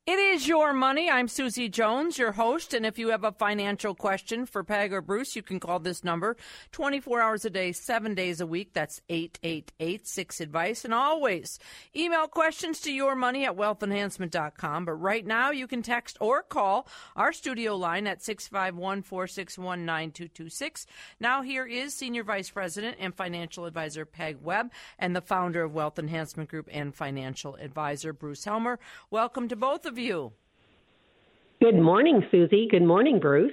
It is your money. I'm Susie Jones, your host, and if you have a financial question for Peg or Bruce, you can call this number 24 hours a day, 7 days a week. That's 888-6-ADVICE. And always email questions to yourmoney@wealthenhancement.com. But right now, you can text or call our studio line at 651-461-9226. Now here is Senior Vice President and Financial Advisor Peg Webb and the founder of Wealth Enhancement Group and Financial Advisor Bruce Helmer. Welcome to both of you. Good morning, Susie. Good morning, Bruce.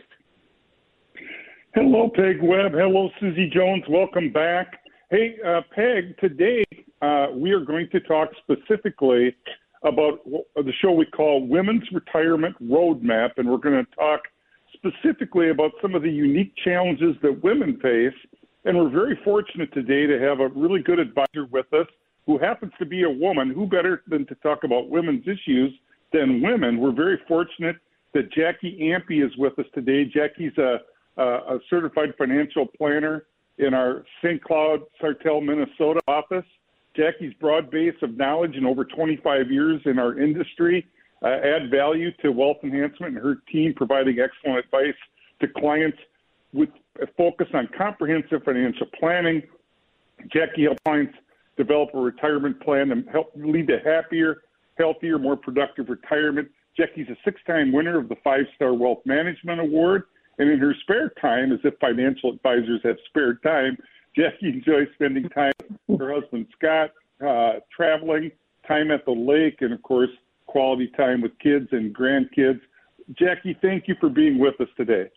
Hello, Peg Webb. Hello, Susie Jones. Welcome back. Hey, Peg, today we are going to talk specifically about the show we call Women's Retirement Roadmap, and we're going to talk specifically about some of the unique challenges that women face. And we're very fortunate today to have a really good advisor with us who happens to be a woman. Who better than to talk about women's issues than women? We're very fortunate that Jackie Ampe is with us today. Jackie's a certified financial planner in our St. Cloud, Sartell, Minnesota office. Jackie's broad base of knowledge and over 25 years in our industry add value to wealth enhancement, and her team providing excellent advice to clients with a focus on comprehensive financial planning. Jackie helps clients develop a retirement plan and help lead to happier, healthier, more productive retirement. Jackie's a 6-time winner of the 5-Star Wealth Management Award. And in her spare time, as if financial advisors have spare time, Jackie enjoys spending time with her husband, Scott, traveling, time at the lake, and, of course, quality time with kids and grandkids. Jackie, thank you for being with us today.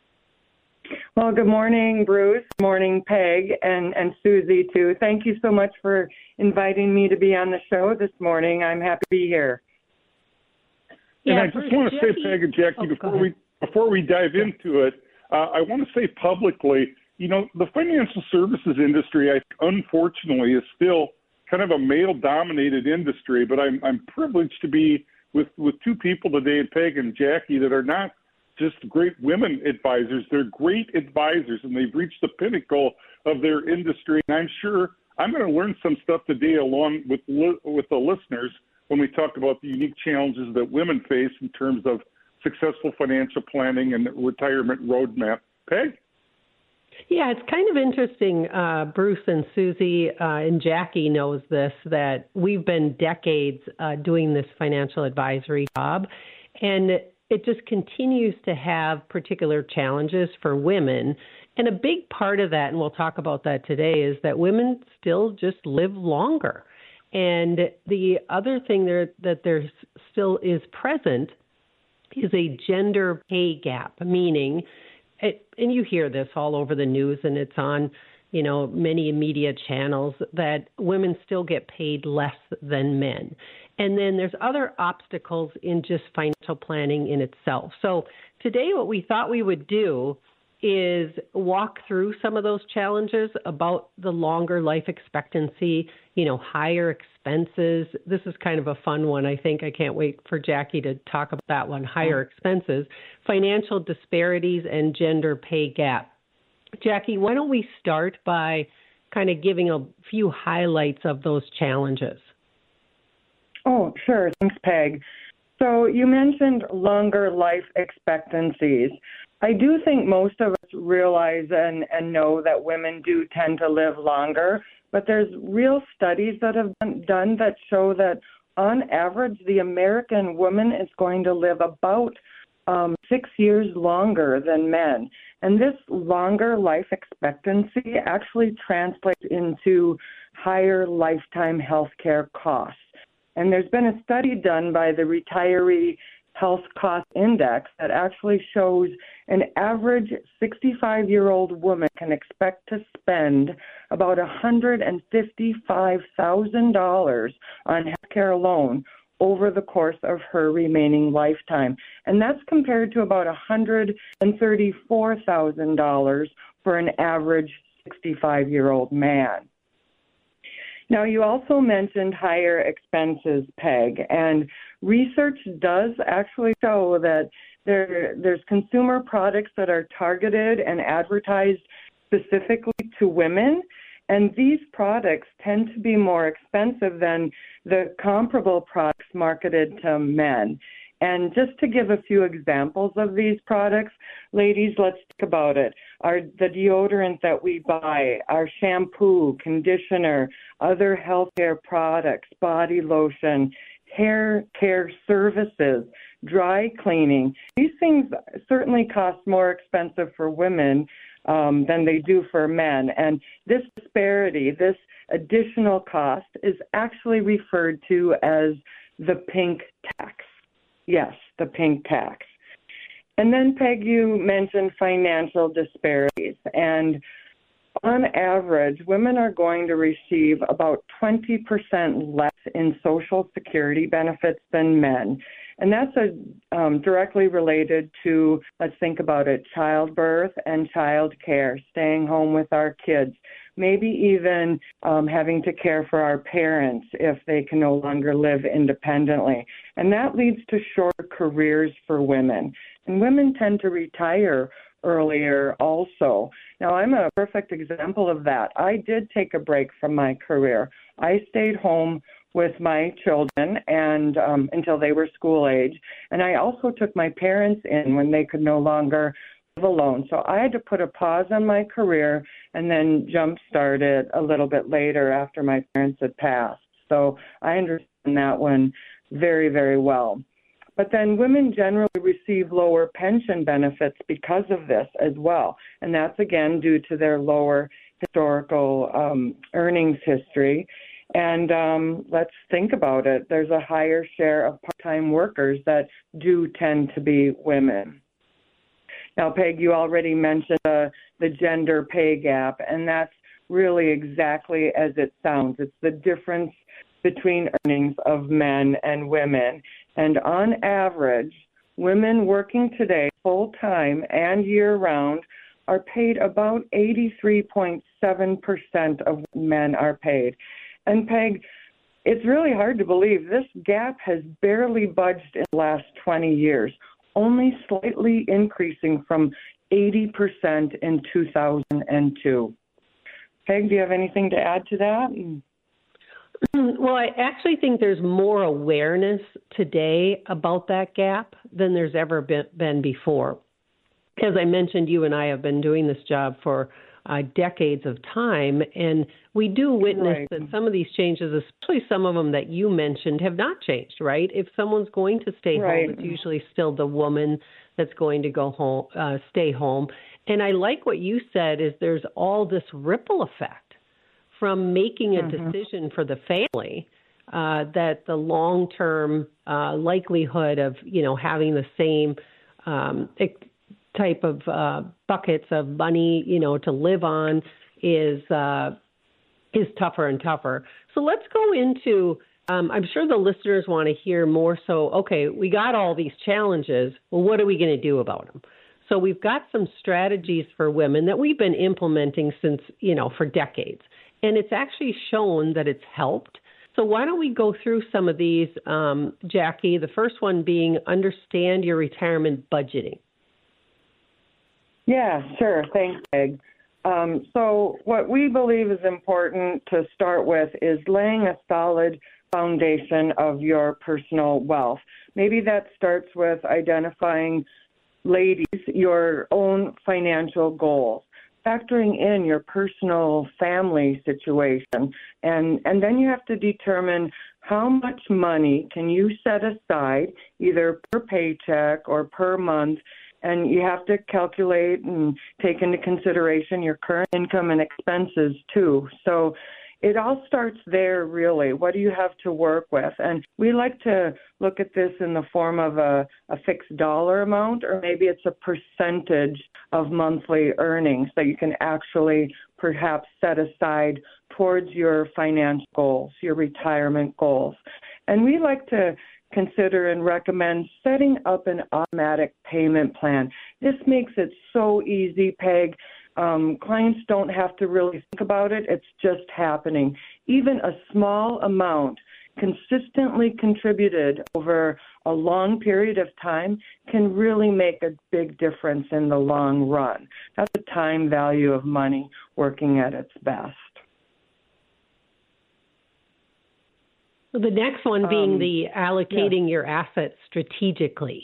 Well, good morning, Bruce. Good morning, Peg, and Susie, too. Thank you so much for inviting me to be on the show this morning. I'm happy to be here. And I just want to say, Peg and Jackie, before we dive into it, I want to say publicly, you know, the financial services industry, unfortunately, is still kind of a male-dominated industry, but I'm privileged to be with two people today, Peg and Jackie, that are not just great women advisors. They're great advisors, and they've reached the pinnacle of their industry. And I'm sure I'm going to learn some stuff today along with the listeners when we talk about the unique challenges that women face in terms of successful financial planning and retirement roadmap. Peg? Yeah, it's kind of interesting, Bruce and Susie and Jackie knows this, that we've been decades doing this financial advisory job, and it just continues to have particular challenges for women. And a big part of that, and we'll talk about that today, is that women still just live longer. And the other thing that there still is present is a gender pay gap, meaning, and you hear this all over the news, and it's on, you know, many media channels, that women still get paid less than men. And then there's other obstacles in just financial planning in itself. So today what we thought we would do is walk through some of those challenges about the longer life expectancy, you know, higher expenses. This is kind of a fun one, I think. I can't wait for Jackie to talk about that one, higher expenses, financial disparities, and gender pay gap. Jackie, why don't we start by kind of giving a few highlights of those challenges? Oh, sure. Thanks, Peg. So you mentioned longer life expectancies. I do think most of us realize and know that women do tend to live longer, but there's real studies that have been done that show that on average, the American woman is going to live about 6 years longer than men. And this longer life expectancy actually translates into higher lifetime health care costs. And there's been a study done by the Retiree Health Cost Index that actually shows an average 65-year-old woman can expect to spend about $155,000 on healthcare alone over the course of her remaining lifetime. And that's compared to about $134,000 for an average 65-year-old man. Now, you also mentioned higher expenses, Peg, and research does actually show that there's consumer products that are targeted and advertised specifically to women, and these products tend to be more expensive than the comparable products marketed to men. And just to give a few examples of these products, ladies, let's think about it. The deodorant that we buy, our shampoo, conditioner, other healthcare products, body lotion, hair care services, dry cleaning. These things certainly cost more expensive for women than they do for men. And this disparity, this additional cost is actually referred to as the pink tax. Yes, the pink tax. And then, Peg, you mentioned financial disparities. And on average, women are going to receive about 20% less in Social Security benefits than men. And that's directly related to, let's think about it, childbirth and child care, staying home with our kids, maybe even having to care for our parents if they can no longer live independently. And that leads to shorter careers for women. And women tend to retire earlier also. Now, I'm a perfect example of that. I did take a break from my career. I stayed home with my children and until they were school age. And I also took my parents in when they could no longer live alone. So I had to put a pause on my career and then jump-start it a little bit later after my parents had passed. So I understand that one very, very well. But then women generally receive lower pension benefits because of this as well. And that's, again, due to their lower historical earnings history. And let's think about it. There's a higher share of part-time workers that do tend to be women. Now, Peg, you already mentioned the gender pay gap, and that's really exactly as it sounds. It's the difference between earnings of men and women. And on average, women working today full-time and year-round are paid about 83.7% of what men are paid. And Peg, it's really hard to believe this gap has barely budged in the last 20 years, only slightly increasing from 80% in 2002. Peg, do you have anything to add to that? Well, I actually think there's more awareness today about that gap than there's ever been before. As I mentioned, you and I have been doing this job for decades of time, and we do witness that some of these changes, especially some of them that you mentioned, have not changed, right? If someone's going to stay home, it's usually still the woman that's going to go home, stay home. And I like what you said is there's all this ripple effect from making a decision for the family that the long-term likelihood of, having the same type of buckets of money, to live on is tougher and tougher. So let's go into, I'm sure the listeners want to hear more. So, okay, we got all these challenges. Well, what are we going to do about them? So we've got some strategies for women that we've been implementing since, for decades. And it's actually shown that it's helped. So why don't we go through some of these, Jackie, the first one being understand your retirement budgeting. Yeah, sure. Thanks, Peg. So what we believe is important to start with is laying a solid foundation of your personal wealth. Maybe that starts with identifying, ladies, your own financial goals, factoring in your personal family situation, and then you have to determine how much money can you set aside, either per paycheck or per month, and you have to calculate and take into consideration your current income and expenses too. So it all starts there, really. What do you have to work with? And we like to look at this in the form of a fixed dollar amount, or maybe it's a percentage of monthly earnings that you can actually perhaps set aside towards your financial goals, your retirement goals. And we like to consider and recommend setting up an automatic payment plan. This makes it so easy, Peg. Clients don't have to really think about it. It's just happening. Even a small amount consistently contributed over a long period of time can really make a big difference in the long run. That's the time value of money working at its best. The next one being the allocating your assets strategically.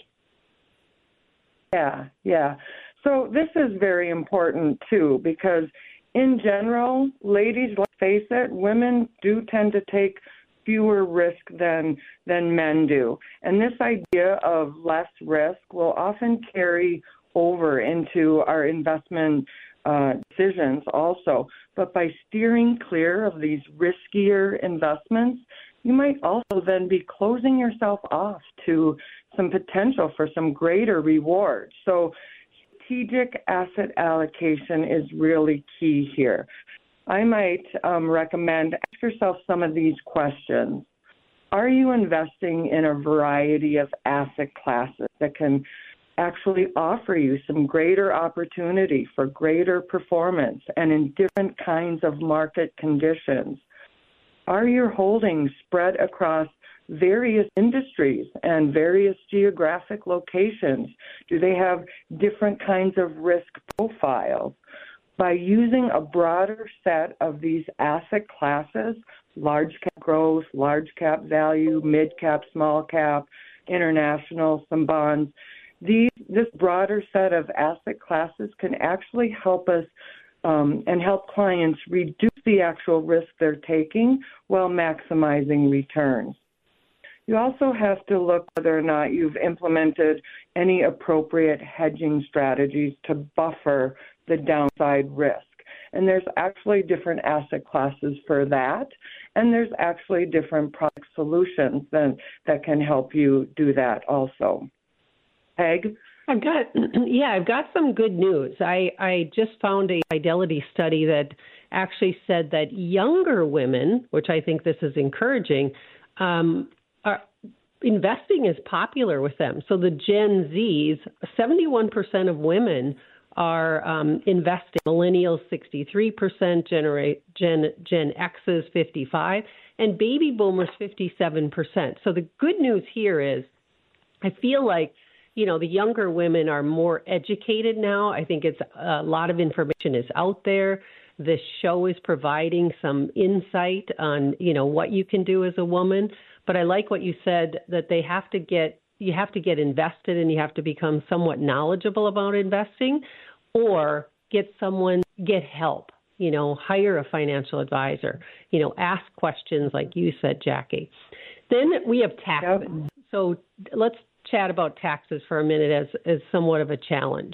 Yeah. So this is very important, too, because in general, ladies, let's face it, women do tend to take fewer risk than men do. And this idea of less risk will often carry over into our investment decisions also. But by steering clear of these riskier investments, you might also then be closing yourself off to some potential for some greater reward. So strategic asset allocation is really key here. I might recommend ask yourself some of these questions. Are you investing in a variety of asset classes that can actually offer you some greater opportunity for greater performance and in different kinds of market conditions? Are your holdings spread across various industries and various geographic locations? Do they have different kinds of risk profiles? By using a broader set of these asset classes, large cap growth, large cap value, mid cap, small cap, international, some bonds, this broader set of asset classes can actually help us and help clients reduce the actual risk they're taking while maximizing returns. You also have to look whether or not you've implemented any appropriate hedging strategies to buffer the downside risk. And there's actually different asset classes for that, and there's actually different product solutions that can help you do that also. Peg? I've got some good news. I just found a Fidelity study that actually said that younger women, which I think this is encouraging, are investing is popular with them. So the Gen Zs, 71% of women are investing. Millennials, 63%, Gen X's 55%, and baby boomers, 57%. So the good news here is I feel like, the younger women are more educated now. I think it's a lot of information is out there. This show is providing some insight on, what you can do as a woman. But I like what you said, that you have to get invested and you have to become somewhat knowledgeable about investing, or get help, hire a financial advisor, ask questions like you said, Jackie. Then we have taxes. Yep. So let's chat about taxes for a minute as somewhat of a challenge.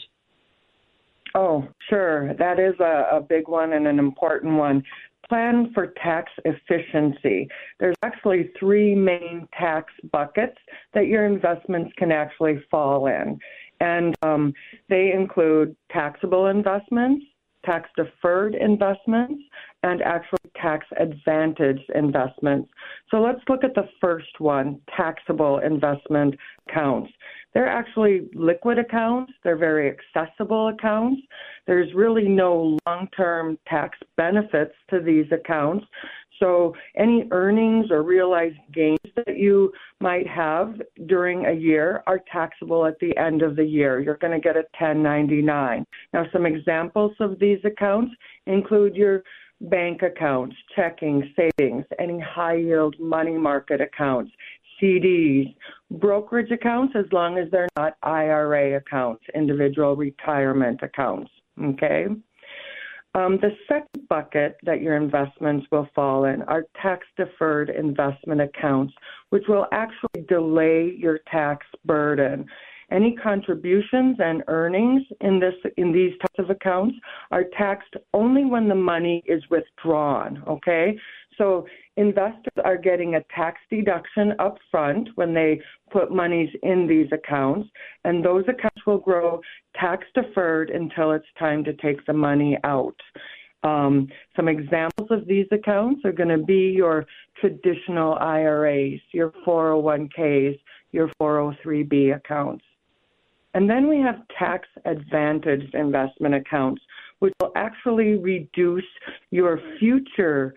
Oh, sure. That is a big one and an important one. Plan for tax efficiency. There's actually 3 main tax buckets that your investments can actually fall in. And they include taxable investments, tax-deferred investments, and actually tax-advantaged investments. So let's look at the first one, taxable investment accounts. They're actually liquid accounts. They're very accessible accounts. There's really no long-term tax benefits to these accounts. So any earnings or realized gains that you might have during a year are taxable at the end of the year. You're going to get a 1099. Now, some examples of these accounts include your bank accounts, checking, savings, any high-yield money market accounts, CDs, brokerage accounts, as long as they're not IRA accounts, individual retirement accounts, okay? The second bucket that your investments will fall in are tax-deferred investment accounts, which will actually delay your tax burden. Any contributions and earnings in these types of accounts are taxed only when the money is withdrawn, okay? So investors are getting a tax deduction up front when they put monies in these accounts, and those accounts will grow tax deferred until it's time to take the money out. Some examples of these accounts are going to be your traditional IRAs, your 401ks, your 403b accounts. And then we have tax-advantaged investment accounts, which will actually reduce your future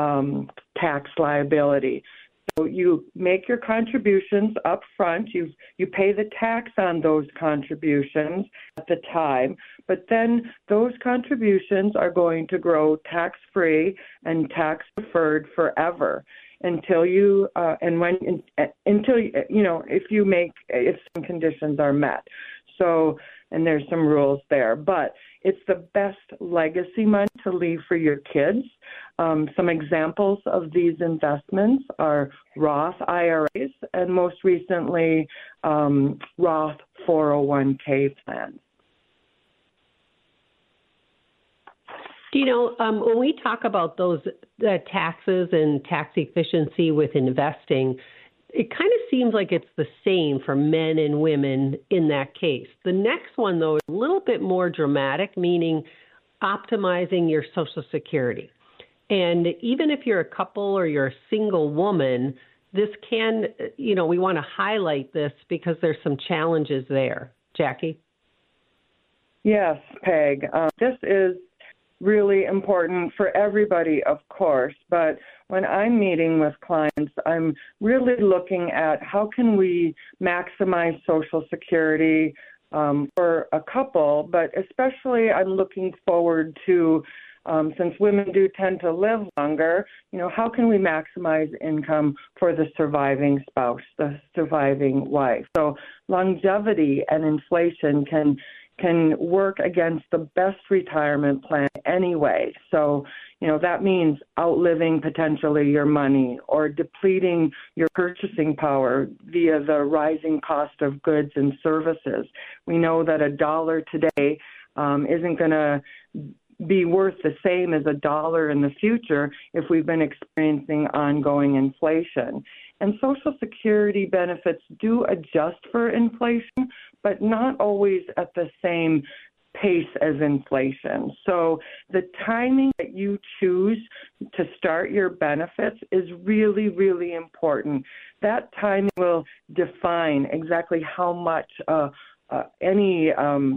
tax liability. So you make your contributions up front, you pay the tax on those contributions at the time, but then those contributions are going to grow tax-free and tax-deferred forever. until you if some conditions are met. So, and there's some rules there, but it's the best legacy money to leave for your kids. Some examples of these investments are Roth IRAs and most recently Roth 401k plans. When we talk about those taxes and tax efficiency with investing, it kind of seems like it's the same for men and women in that case. The next one, though, is a little bit more dramatic, meaning optimizing your Social Security. And even if you're a couple or you're a single woman, this can, we want to highlight this because there's some challenges there. Jackie? Yes, Peg. This is really important for everybody, of course, but when I'm meeting with clients, I'm really looking at how can we maximize Social Security for a couple, but especially I'm looking forward to, since women do tend to live longer, how can we maximize income for the surviving spouse, the surviving wife? So longevity and inflation can work against the best retirement plan anyway. So, that means outliving potentially your money or depleting your purchasing power via the rising cost of goods and services. We know that $1 today isn't going to be worth the same as $1 in the future if we've been experiencing ongoing inflation. And Social Security benefits do adjust for inflation, but not always at the same pace as inflation. So the timing that you choose to start your benefits is really, really important. That timing will define exactly how much any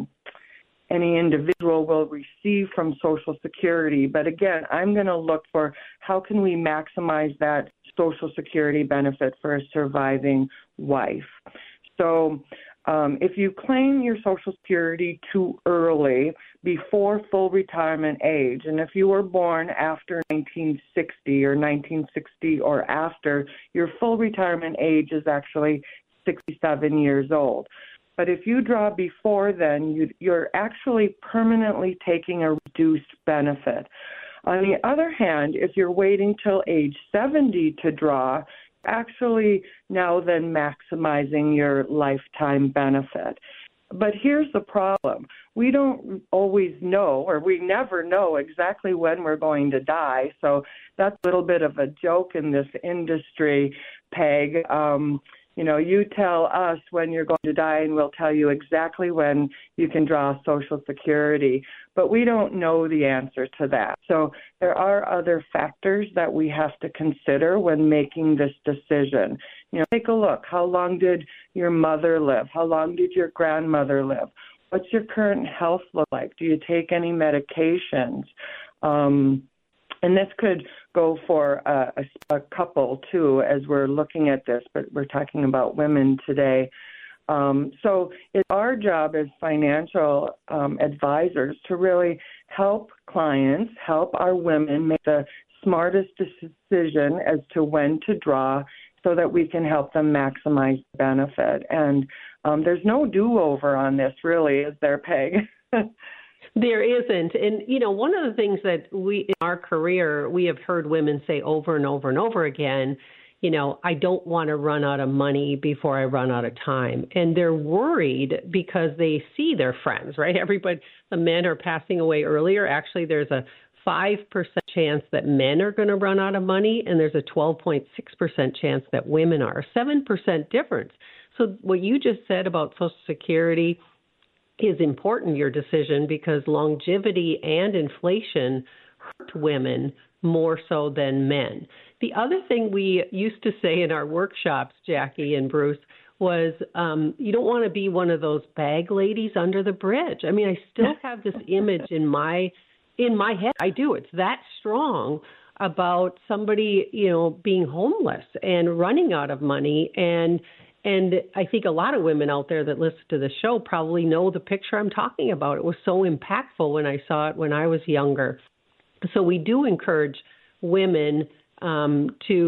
individual will receive from Social Security. But again, I'm going to look for how can we maximize that Social Security benefit for a surviving wife. So if you claim your Social Security too early, before full retirement age, and if you were born after 1960 or 1960 or after, your full retirement age is actually 67 years old. But if you draw before then, you're actually permanently taking a reduced benefit. On the other hand, if you're waiting till age 70 to draw, actually now then maximizing your lifetime benefit. But here's the problem. We don't always know, or we never know exactly when we're going to die. So that's a little bit of a joke in this industry, Peg. You tell us when you're going to die, and we'll tell you exactly when you can draw Social Security. But we don't know the answer to that. So there are other factors that we have to consider when making this decision. Take a look. How long did your mother live? How long did your grandmother live? What's your current health look like? Do you take any medications? And this could go for a couple, too, as we're looking at this, but we're talking about women today. So it's our job as financial advisors to really help clients, help our women make the smartest decision as to when to draw so that we can help them maximize benefit. And there's no do-over on this, really, is there, Peg? There isn't. And, one of the things that in our career, we have heard women say over and over and over again, I don't want to run out of money before I run out of time. And they're worried because they see their friends, right? The men are passing away earlier. Actually, there's a 5% chance that men are going to run out of money, and there's a 12.6% chance that women are, a 7% difference. So what you just said about Social Security is important, your decision, because longevity and inflation hurt women more so than men. The other thing we used to say in our workshops, Jackie and Bruce, was you don't want to be one of those bag ladies under the bridge. I mean, I still have this image in my head. I do. It's that strong about somebody, being homeless and running out of money. And I think a lot of women out there that listen to the show probably know the picture I'm talking about. It was so impactful when I saw it when I was younger. So we do encourage women to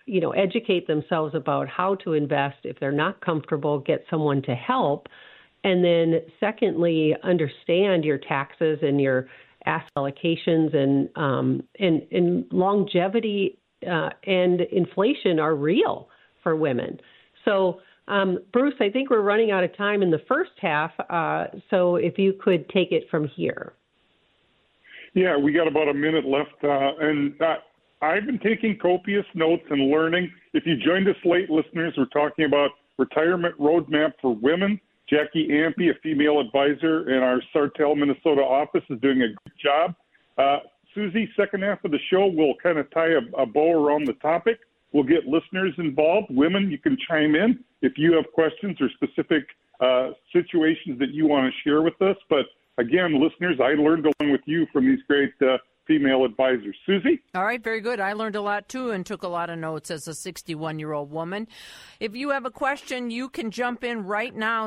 educate themselves about how to invest. If they're not comfortable, get someone to help. And then secondly, understand your taxes and your asset allocations and longevity and inflation are real for women. So, Bruce, I think we're running out of time in the first half. So if you could take it from here. Yeah, we got about a minute left. I've been taking copious notes and learning. If you joined us late, listeners, we're talking about retirement roadmap for women. Jackie Ampe, a female advisor in our Sartell, Minnesota office, is doing a good job. Susie, second half of the show, we'll kind of tie a bow around the topic. We'll get listeners involved. Women, you can chime in if you have questions or specific situations that you want to share with us. But again, listeners, I learned along with you from these great female advisors. Susie? All right, very good. I learned a lot, too, and took a lot of notes as a 61-year-old woman. If you have a question, you can jump in right now,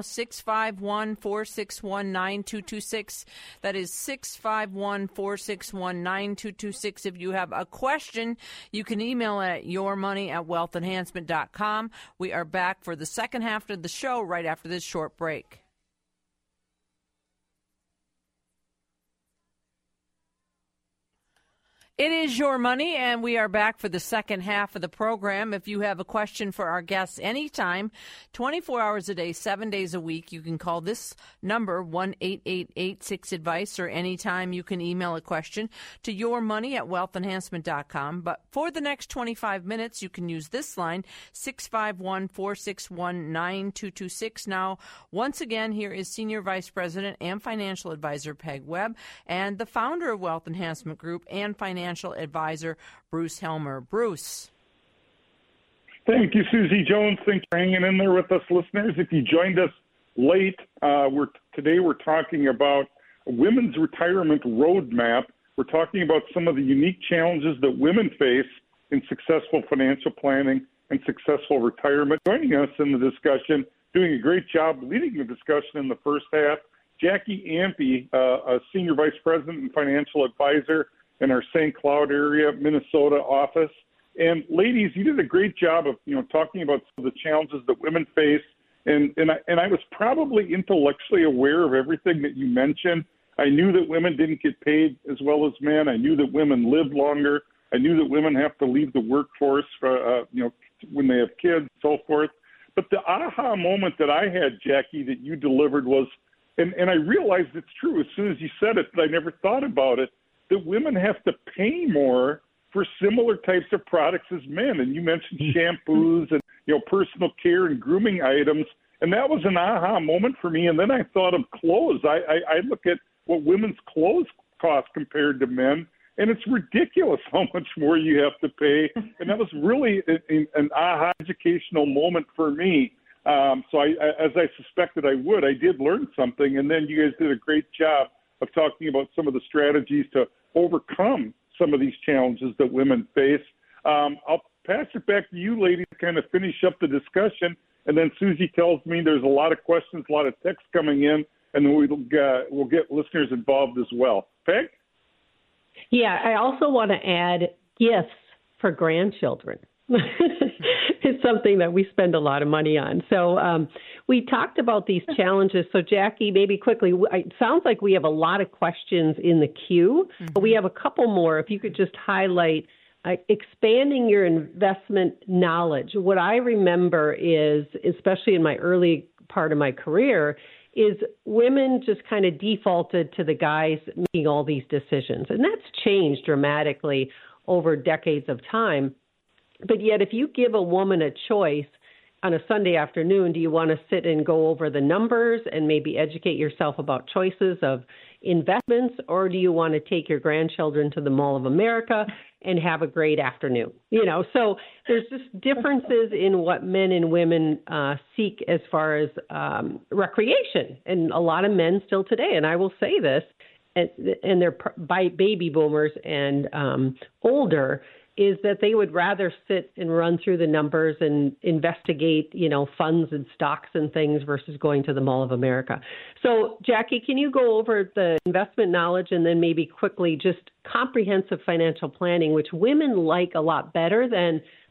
651-461-9226. That is 651-461-9226. If you have a question, you can email at yourmoney@wealthenhancement.com. We are back for the second half of the show right after this short break. It is Your Money, and we are back for the second half of the program. If you have a question for our guests anytime, 24 hours a day, 7 days a week, you can call this number, 1-888-6-ADVICE, or anytime you can email a question to yourmoney@wealthenhancement.com. But for the next 25 minutes, you can use this line, 651-461-9226. Now, once again, here is Senior Vice President and Financial Advisor Peg Webb and the founder of Wealth Enhancement Group and Financial Advisor Bruce Helmer. Bruce. Thank you, Susie Jones. Thanks for hanging in there with us, listeners. If you joined us late, today we're talking about a women's retirement roadmap. We're talking about some of the unique challenges that women face in successful financial planning and successful retirement. Joining us in the discussion, doing a great job leading the discussion in the first half, Jackie Ampe, a Senior Vice President and Financial Advisor in our St. Cloud area, Minnesota office. And ladies, you did a great job of, talking about some of the challenges that women face. And I was probably intellectually aware of everything that you mentioned. I knew that women didn't get paid as well as men. I knew that women lived longer. I knew that women have to leave the workforce for, when they have kids, so forth. But the aha moment that I had, Jackie, that you delivered was, and I realized it's true as soon as you said it, but I never thought about it, that women have to pay more for similar types of products as men. And you mentioned shampoos and, personal care and grooming items. And that was an aha moment for me. And then I thought of clothes. I look at what women's clothes cost compared to men, and it's ridiculous how much more you have to pay. And that was really an aha educational moment for me. So as I suspected I would, I did learn something. And then you guys did a great job of talking about some of the strategies to overcome some of these challenges that women face. I'll pass it back to you, ladies, to kind of finish up the discussion. And then Susie tells me there's a lot of questions, a lot of text coming in, and then we'll get listeners involved as well. Peg? Yeah, I also want to add gifts for grandchildren. It's something that we spend a lot of money on. So we talked about these challenges. So, Jackie, maybe quickly, it sounds like we have a lot of questions in the queue, but we have a couple more. If you could just highlight expanding your investment knowledge. What I remember is, especially in my early part of my career, is women just kind of defaulted to the guys making all these decisions. And that's changed dramatically over decades of time. But yet, if you give a woman a choice on a Sunday afternoon, do you want to sit and go over the numbers and maybe educate yourself about choices of investments, or do you want to take your grandchildren to the Mall of America and have a great afternoon? So there's just differences in what men and women seek as far as recreation. And a lot of men still today, and I will say this, and they're baby boomers and older, is that they would rather sit and run through the numbers and investigate, funds and stocks and things versus going to the Mall of America. So, Jackie, can you go over the investment knowledge and then maybe quickly just comprehensive financial planning, which women like a lot better than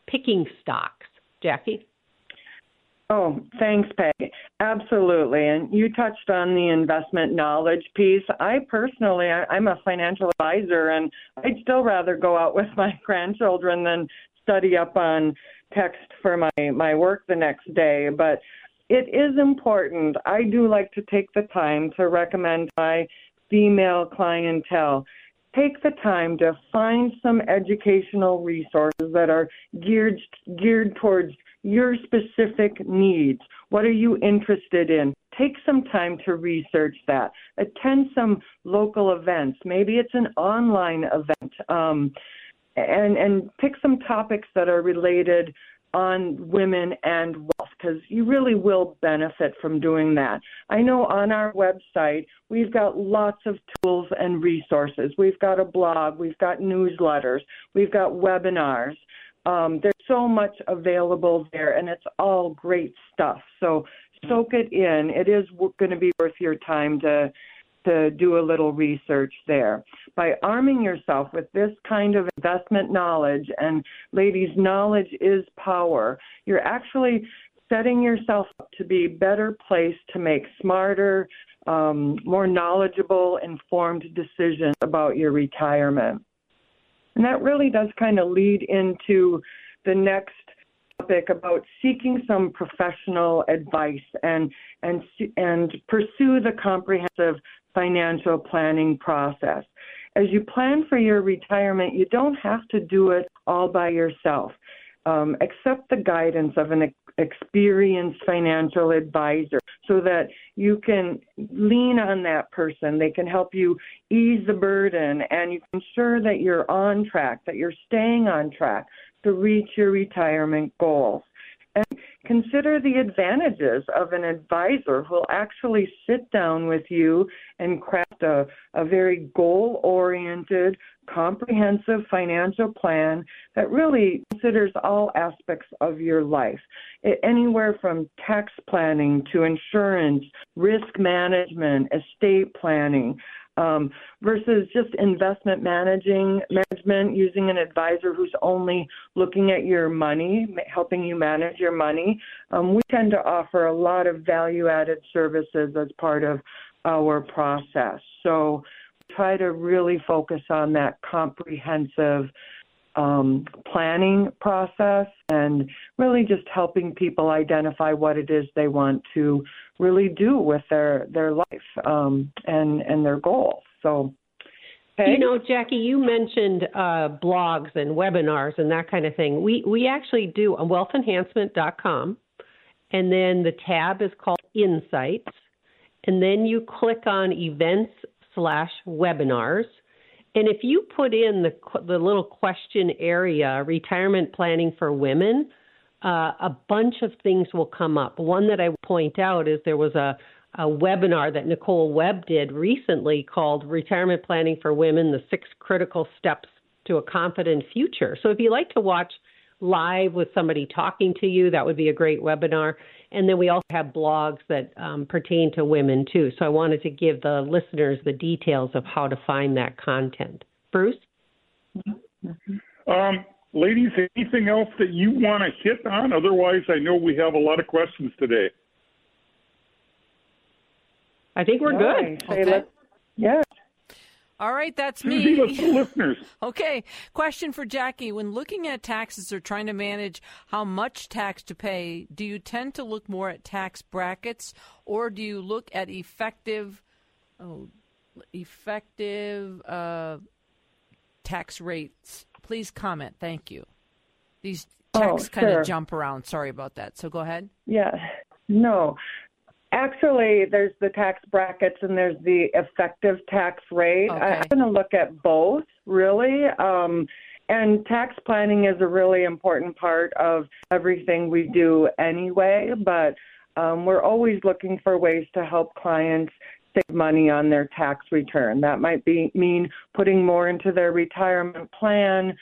picking stocks. Jackie? Oh, thanks, Peg. Absolutely. And you touched on the investment knowledge piece. I'm a financial advisor, and I'd still rather go out with my grandchildren than study up on text for my work the next day. But it is important. I do like to take the time to recommend my female clientele. Take the time to find some educational resources that are geared towards your specific needs. What are you interested in? Take some time to research that. Attend some local events. Maybe it's an online event. And pick some topics that are related on women and wealth, because you really will benefit from doing that. I know on our website, we've got lots of tools and resources. We've got a blog, we've got newsletters, we've got webinars. There's so much available there, and it's all great stuff. So soak it in. It is going to be worth your time to do a little research there. By arming yourself with this kind of investment knowledge, and ladies, knowledge is power, you're actually setting yourself up to be better placed to make smarter, more knowledgeable, informed decisions about your retirement. And that really does kind of lead into the next topic about seeking some professional advice and pursue the comprehensive financial planning process. As you plan for your retirement, you don't have to do it all by yourself. Accept the guidance of an experienced financial advisor so that you can lean on that person. They can help you ease the burden, and you can ensure that you're on track, that you're staying on track to reach your retirement goals. And consider the advantages of an advisor who will actually sit down with you and craft a very goal-oriented, comprehensive financial plan that really considers all aspects of your life, anywhere from tax planning to insurance, risk management, estate planning, versus just investment management using an advisor who's only looking at your money, helping you manage your money. We tend to offer a lot of value-added services as part of our process. So try to really focus on that comprehensive planning process and really just helping people identify what it is they want to really do with their life and their goals. So, You know, Jackie, you mentioned blogs and webinars and that kind of thing. We actually do on wealthenhancement.com, and then the tab is called Insights, and then you click on events/webinars. And if you put in the little question area, retirement planning for women, a bunch of things will come up. One that I point out is there was a webinar that Nicole Webb did recently called Retirement Planning for Women, the 6 Critical Steps to a Confident Future. So if you like to watch live with somebody talking to you, that would be a great webinar. And then we also have blogs that pertain to women, too. So I wanted to give the listeners the details of how to find that content. Bruce? Ladies, anything else that you want to hit on? Otherwise, I know we have a lot of questions today. I think we're good. Okay. Yeah. All right, that's me. me. Listeners. Okay, question for Jackie. When looking at taxes or trying to manage how much tax to pay, do you tend to look more at tax brackets, or do you look at effective tax rates? Please comment. Thank you. These texts kind of jump around. Sorry about that. So go ahead. Yeah. No. Actually, there's the tax brackets and there's the effective tax rate. Okay. I'm going to look at both, really. And tax planning is a really important part of everything we do anyway, but we're always looking for ways to help clients save money on their tax return. That might mean putting more into their retirement plan,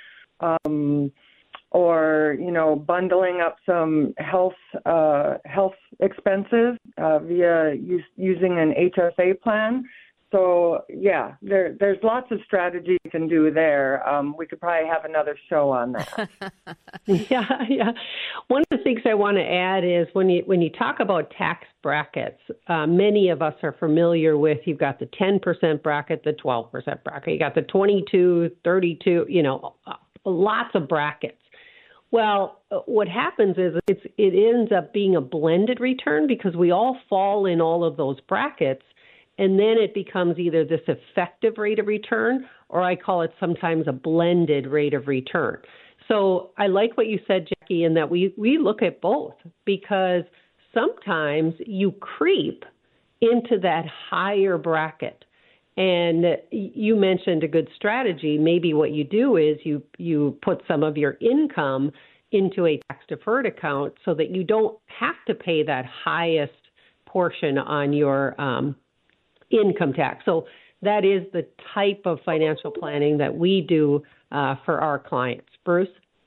or, bundling up some health expenses via using an HSA plan. So, yeah, there's lots of strategy you can do there. We could probably have another show on that. Yeah. One of the things I want to add is when you talk about tax brackets, many of us are familiar with, you've got the 10% bracket, the 12% bracket, you got the 22, 32, lots of brackets. Well, what happens is it ends up being a blended return because we all fall in all of those brackets. And then it becomes either this effective rate of return, or I call it sometimes a blended rate of return. So I like what you said, Jackie, in that we look at both, because sometimes you creep into that higher bracket. And you mentioned a good strategy. Maybe what you do is you put some of your income into a tax-deferred account so that you don't have to pay that highest portion on your income tax. So that is the type of financial planning that we do for our clients. Bruce?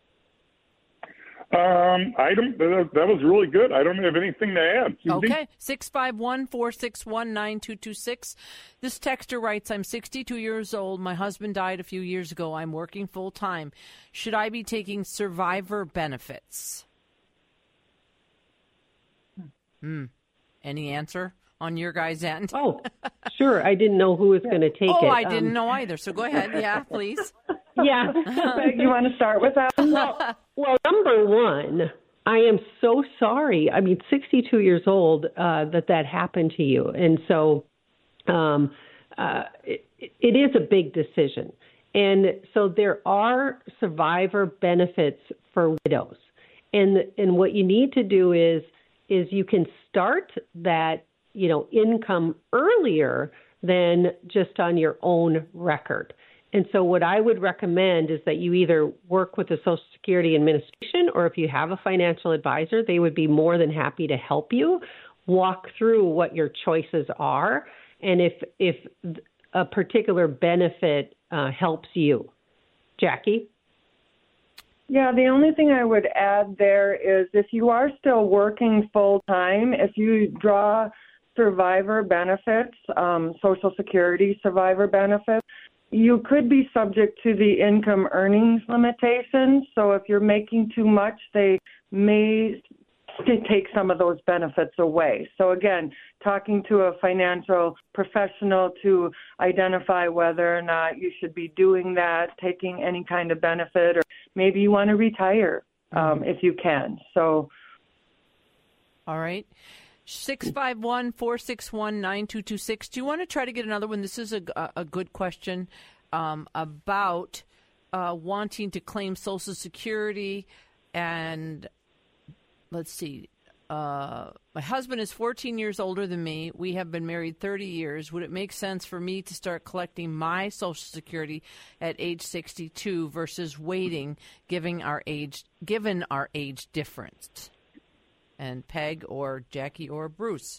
That was really good. I don't have anything to add. Susie? Okay. 651-461-9226. This texter writes, I'm 62 years old. My husband died a few years ago. I'm working full time. Should I be taking survivor benefits? Any answer on your guys' end? Oh, sure. I didn't know who was going to take it. Oh, I didn't know either. So go ahead. Yeah, please. Yeah. You want to start with that? Well, number one, I am so sorry. 62 years old, that happened to you. And so it is a big decision. And so there are survivor benefits for widows. And what you need to do is you can start that income earlier than just on your own record. And so what I would recommend is that you either work with the Social Security Administration, or if you have a financial advisor, they would be more than happy to help you walk through what your choices are and if a particular benefit helps you. Jackie? Yeah, the only thing I would add there is if you are still working full time, if you draw survivor benefits, Social Security survivor benefits, you could be subject to the income earnings limitations. So if you're making too much, they may take some of those benefits away. So again, talking to a financial professional to identify whether or not you should be doing that, taking any kind of benefit, or maybe you want to retire if you can. So, all right. 651-461-9226. Do you want to try to get another one? This is a good question about wanting to claim Social Security. And let's see. My husband is 14 years older than me. We have been married 30 years. Would it make sense for me to start collecting my Social Security at age 62 versus waiting, given our age difference? And Peg or Jackie or Bruce?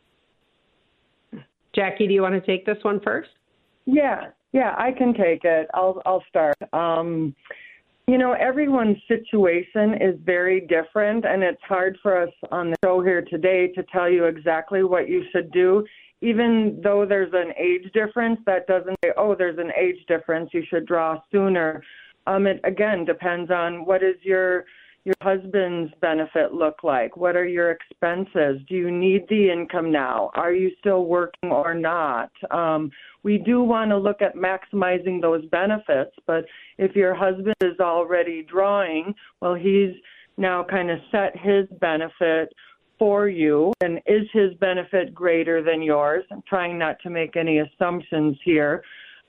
Jackie, do you want to take this one first? Yeah, I can take it. I'll start. Everyone's situation is very different, and it's hard for us on the show here today to tell you exactly what you should do. Even though there's an age difference, that doesn't say, there's an age difference, you should draw sooner. It, again, depends on what is your husband's benefit look like? What are your expenses? Do you need the income now? Are you still working or not? We do want to look at maximizing those benefits, but if your husband is already drawing, well, he's now kind of set his benefit for you, and is his benefit greater than yours? I'm trying not to make any assumptions here.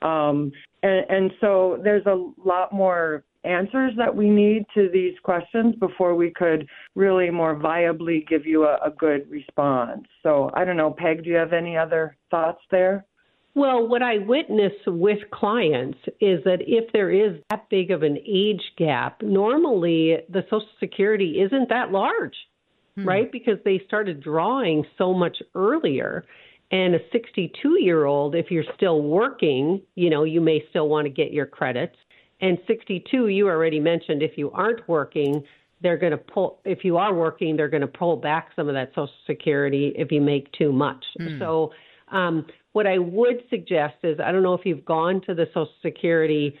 And so there's a lot more answers that we need to these questions before we could really more viably give you a good response. So I don't know, Peg, do you have any other thoughts there? Well, what I witness with clients is that if there is that big of an age gap, normally the Social Security isn't that large, right? Because they started drawing so much earlier. And a 62-year-old, if you're still working, you may still want to get your credits. And 62, you already mentioned, if you aren't working, they're going to pull. If you are working, they're going to pull back some of that Social Security if you make too much. So What I would suggest is, I don't know if you've gone to the Social Security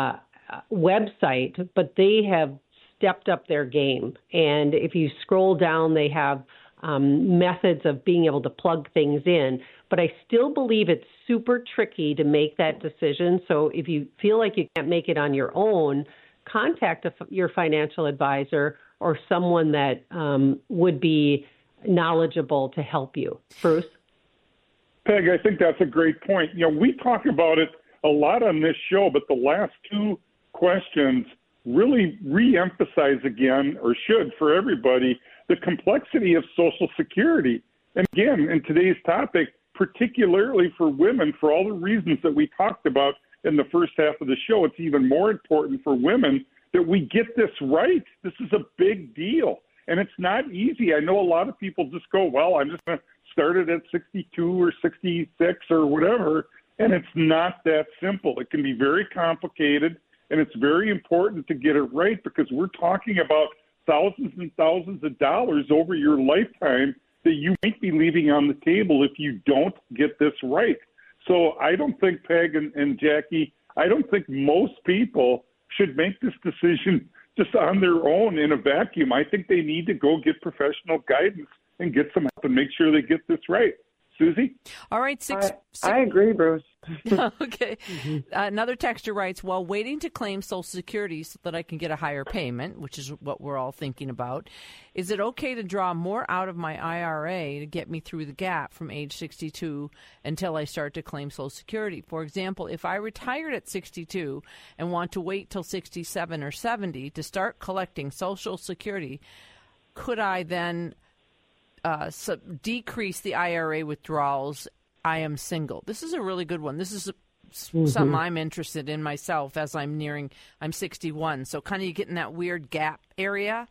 website, but they have stepped up their game. And if you scroll down, they have methods of being able to plug things in. But I still believe it's super tricky to make that decision. So if you feel like you can't make it on your own, contact your financial advisor or someone that would be knowledgeable to help you. Bruce? Peg, I think that's a great point. We talk about it a lot on this show, but the last two questions really re-emphasize again, or should for everybody, the complexity of Social Security. And again, in today's topic, particularly for women, for all the reasons that we talked about in the first half of the show, it's even more important for women that we get this right. This is a big deal. And it's not easy. I know a lot of people just go, well, I'm just going to start it at 62 or 66 or whatever. And it's not that simple. It can be very complicated. And it's very important to get it right, because we're talking about thousands and thousands of dollars over your lifetime that you might be leaving on the table if you don't get this right. So I don't think, Peg and Jackie, I don't think most people should make this decision just on their own in a vacuum. I think they need to go get professional guidance and get some help and make sure they get this right. Susie? All right. I agree, Bruce. Okay. Another texter writes, while waiting to claim Social Security so that I can get a higher payment, which is what we're all thinking about, is it okay to draw more out of my IRA to get me through the gap from age 62 until I start to claim Social Security? For example, if I retired at 62 and want to wait till 67 or 70 to start collecting Social Security, could I then decrease the IRA withdrawals? I am single. This is a really good one. This is something I'm interested in myself as I'm 61. So kind of get in that weird gap area.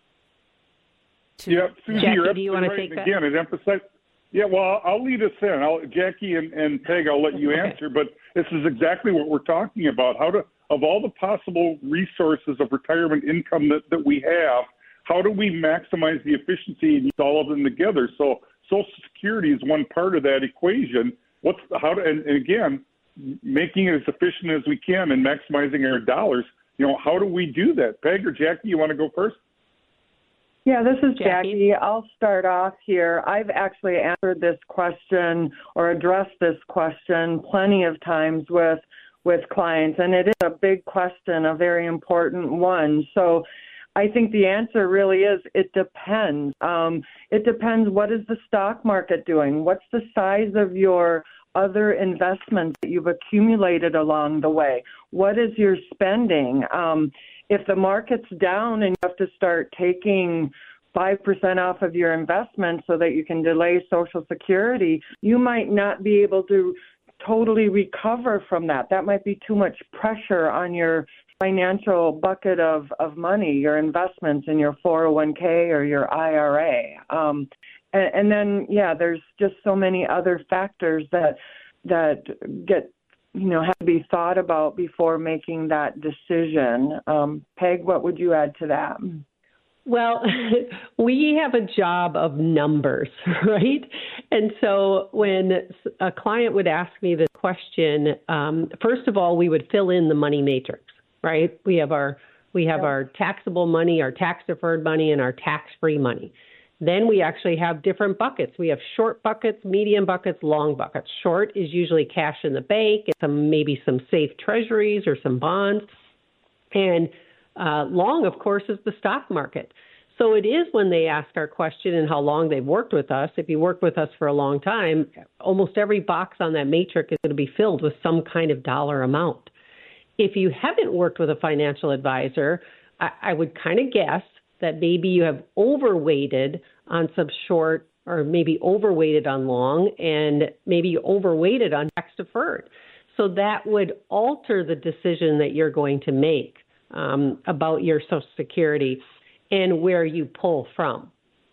Yeah, Susie, Jackie, you're do you want to take that? Again, it emphasizes. Yeah, well, I'll lead us in. Jackie and Peg, I'll let you answer. But this is exactly what we're talking about. Of all the possible resources of retirement income that we have, how do we maximize the efficiency and use all of them together? So Social Security is one part of that equation. And again, making it as efficient as we can and maximizing our dollars. How do we do that? Peg or Jackie, you want to go first? Yeah, this is Jackie. I'll start off here. I've actually answered this question or addressed this question plenty of times with clients, and it is a big question, a very important one. So I think the answer really is it depends. It depends, what is the stock market doing? What's the size of your other investments that you've accumulated along the way? What is your spending? If the market's down and you have to start taking 5% off of your investment so that you can delay Social Security, you might not be able to totally recover from that. That might be too much pressure on your financial bucket of money, your investments in your 401k or your IRA. And then, there's just so many other factors that get, have to be thought about before making that decision. Peg, what would you add to that? Well, we have a job of numbers, right? And so when a client would ask me this question, first of all, we would fill in the money matrix, right? We have our taxable money, our tax-deferred money, and our tax-free money. Then we actually have different buckets. We have short buckets, medium buckets, long buckets. Short is usually cash in the bank, and maybe some safe treasuries or some bonds. And long, of course, is the stock market. So it is when they ask our question and how long they've worked with us. If you work with us for a long time, almost every box on that matrix is going to be filled with some kind of dollar amount. If you haven't worked with a financial advisor, I would kind of guess that maybe you have overweighted on some short or maybe overweighted on long and maybe overweighted on tax deferred. So that would alter the decision that you're going to make about your Social Security and where you pull from.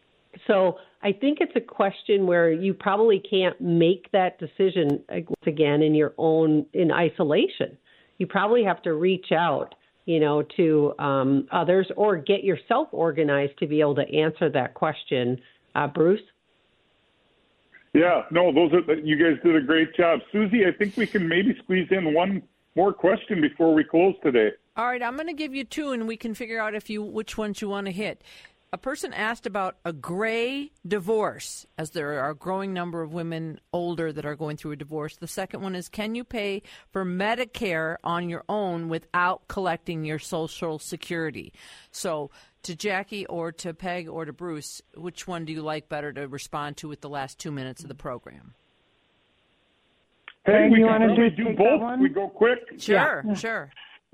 So I think it's a question where you probably can't make that decision, once again, in isolation. You probably have to reach out, to others or get yourself organized to be able to answer that question. Bruce? Yeah, no, you guys did a great job. Susie, I think we can maybe squeeze in one more question before we close today. All right, I'm going to give you two, and we can figure out which ones you want to hit. A person asked about a gray divorce, as there are a growing number of women older that are going through a divorce. The second one is, can you pay for Medicare on your own without collecting your Social Security? So to Jackie or to Peg or to Bruce, which one do you like better to respond to with the last 2 minutes of the program? Hey, we you can want to do both. One? We go quick. Sure, Yeah. sure.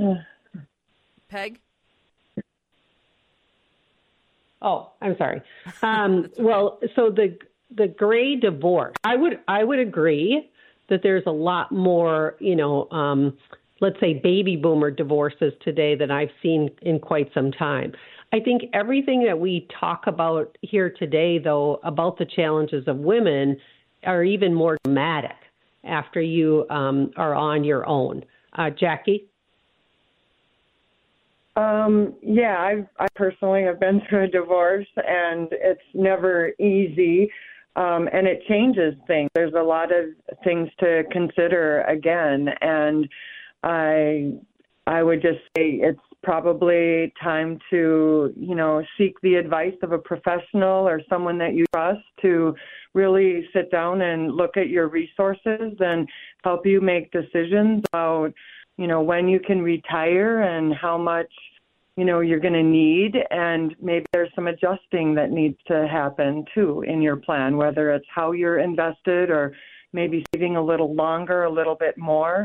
Peg? Oh, I'm sorry. Well, so the gray divorce, I would agree that there's a lot more, let's say baby boomer divorces today than I've seen in quite some time. I think everything that we talk about here today, though, about the challenges of women are even more dramatic after you are on your own. Jackie? I personally have been through a divorce, and it's never easy, and it changes things. There's a lot of things to consider again, and I would just say it's probably time to, seek the advice of a professional or someone that you trust to really sit down and look at your resources and help you make decisions about when you can retire and how much, you're going to need. And maybe there's some adjusting that needs to happen, too, in your plan, whether it's how you're invested or maybe saving a little longer, a little bit more,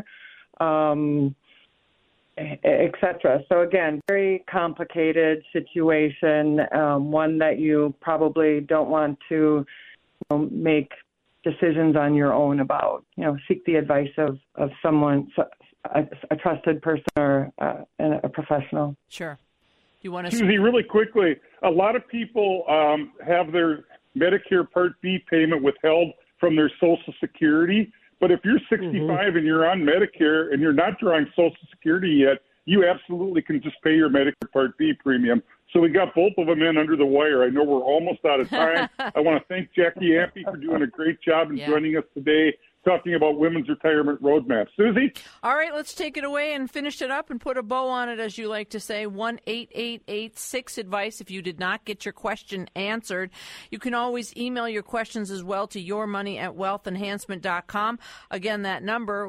et cetera. So, again, very complicated situation, one that you probably don't want to make decisions on your own about. Seek the advice of someone, a trusted person or a professional. Sure. You want to Susie, really quickly, a lot of people have their Medicare Part B payment withheld from their Social Security. But if you're 65 and you're on Medicare and you're not drawing Social Security yet, you absolutely can just pay your Medicare Part B premium. So we got both of them in under the wire. I know we're almost out of time. I want to thank Jackie Ampe for doing a great job and joining us today, talking about Women's Retirement Roadmap. Susie? All right, let's take it away and finish it up and put a bow on it, as you like to say. 1-888-6-ADVICE if you did not get your question answered. You can always email your questions as well to yourmoney@wealthenhancement.com. Again, that number,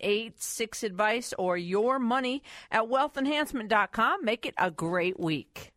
1-888-6-ADVICE or yourmoney@wealthenhancement.com. Make it a great week.